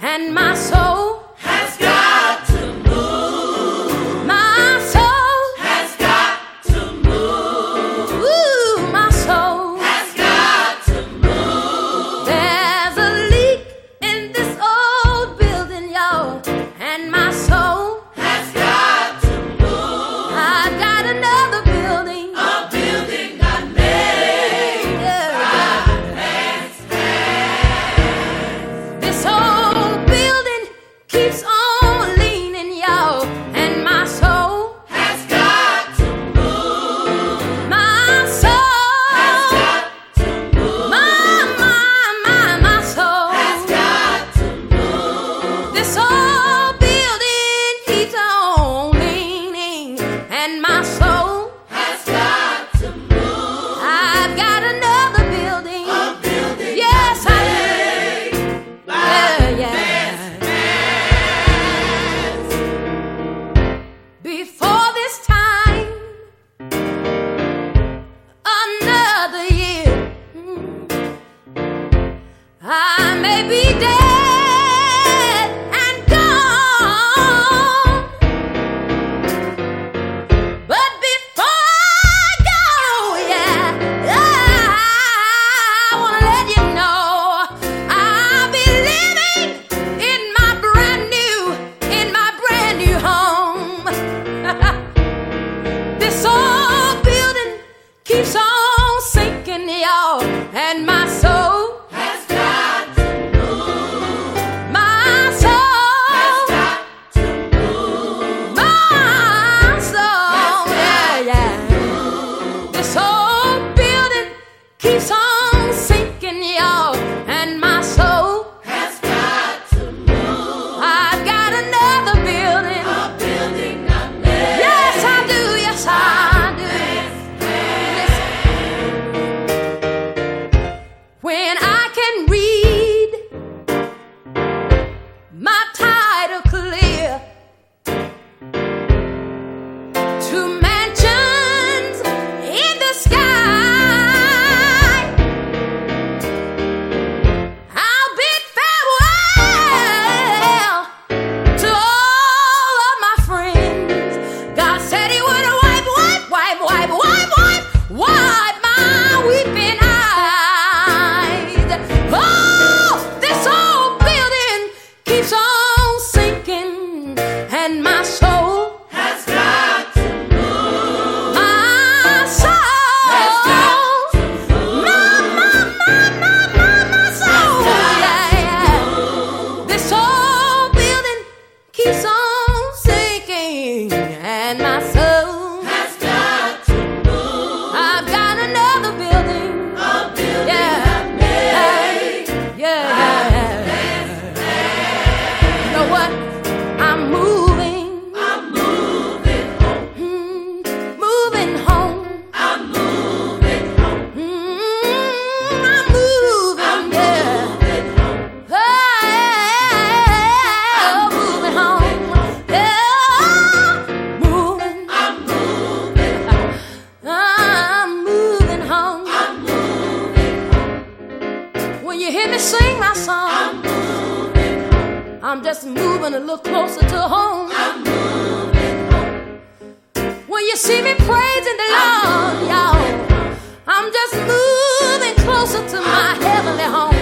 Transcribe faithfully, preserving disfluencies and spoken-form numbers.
and my soul has got to move. My soul Has got to move. Ooh, my soul Has got to move. There's a leak in this old building, y'all, and my soul Has got to move. I've got another building. A building not made Yeah. by man's hand. This old building keeps on leaning, y'all, and my soul, Has got to move. my soul, Has got to move. my, my, my, my soul. Has got to move. This old building keeps on leaning, and my soul, Has got to move. I've got another building. A building Yes, I made by Yeah, yeah. man's hands. Before this time, another year, I may be dead and gone, but before I go, yeah, I wanna let you know I'll be living in my brand new, in my brand new home. This old building keeps on sinking, y'all, and my soul, Has got to move. my soul, Has got to move. my soul, yeah, yeah. This old building keeps on sinking, y'all, and my soul, Has got to move. I've got another building. A building not made. Yes, I do, yes, I do. When I can read my title clear to mansions in the sky, I'll bid farewell to all of my friends. God said He would wipe, wipe, wipe, wipe, wipe, wipe, wipe my weeping eyes. Oh, this old building keeps on sinking, and my soul, Has got to move. my soul, Has got to move. my, my, my, my, my, my soul, yeah, yeah. This old building keeps on sinking, and my soul, Has got to move. I've got another building. A building Yeah. not made. Yeah, yeah. You know what? I'm moving, I'm moving home. mm, moving home. I'm moving home. Mm, I'm moving, I'm yeah. moving home. Oh, moving home. Yeah, moving. I'm moving home. I'm moving home. I'm moving home. When you hear me sing my song, I'm moving home. I'm just moving a little closer to home. I'm moving home. When you see me praising the Lord, y'all, I'm just moving closer to my heavenly home.